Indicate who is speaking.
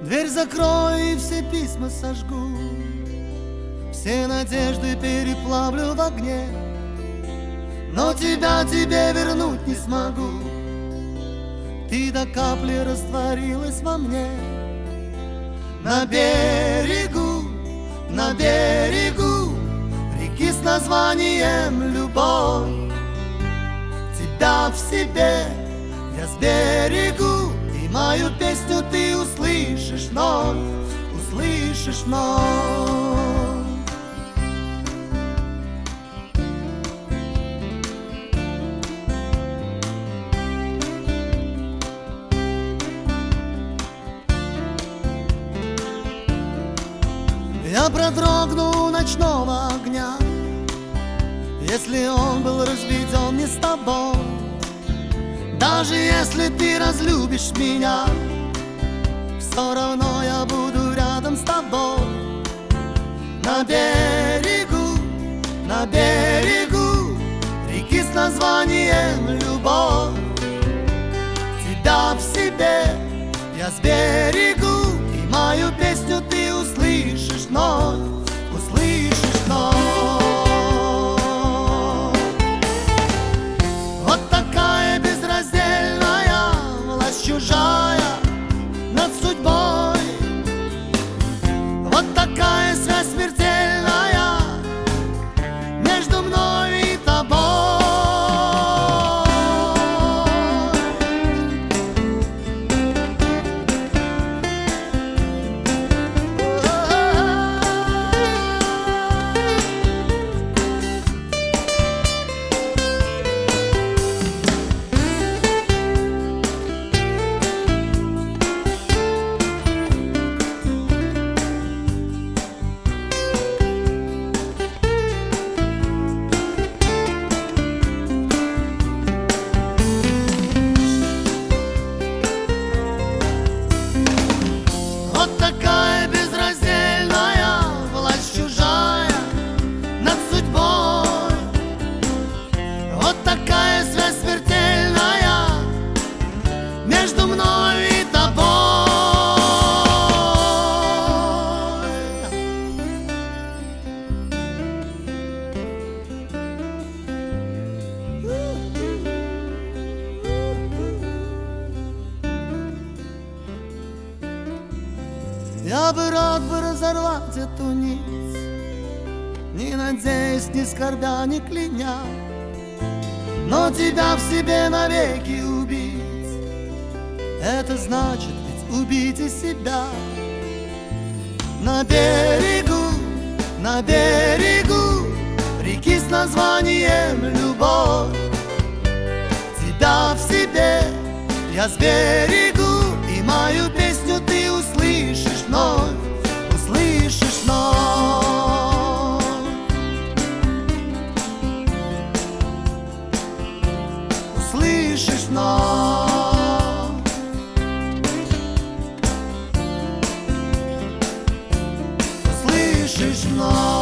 Speaker 1: Дверь закрою и все письма сожгу, все надежды переплавлю в огне, но тебя тебе вернуть не смогу. Ты до капли растворилась во мне. На берегу реки с названием любовь, тебя в себе я сберегу, и мою песню ты услышишь вновь, услышишь вновь. Я продрогну у ночного огня, если он был разведен не с тобой. Даже если ты разлюбишь меня, все равно я буду рядом с тобой. На берегу реки с названием любовь, тебя в себе я сберегу, и мою песню ты услышишь вновь, услышишь вновь. Вот такая безраздельная власть чужая над судьбой, вот такая связь смертельная между мной и тобой. Вот такая безраздельная власть чужая над судьбой, вот такая связь смертельная между мной и тобой. Я бы рад разорвать эту нить, не надеясь, не скорбя, не кляня, но тебя в себе навеки убить, это значит ведь убить и себя. На берегу реки с названием любовь, тебя в себе я сберегу, и мою песню ты услышишь вновь, услышишь вновь. Услышишь вновь. Услышишь вновь.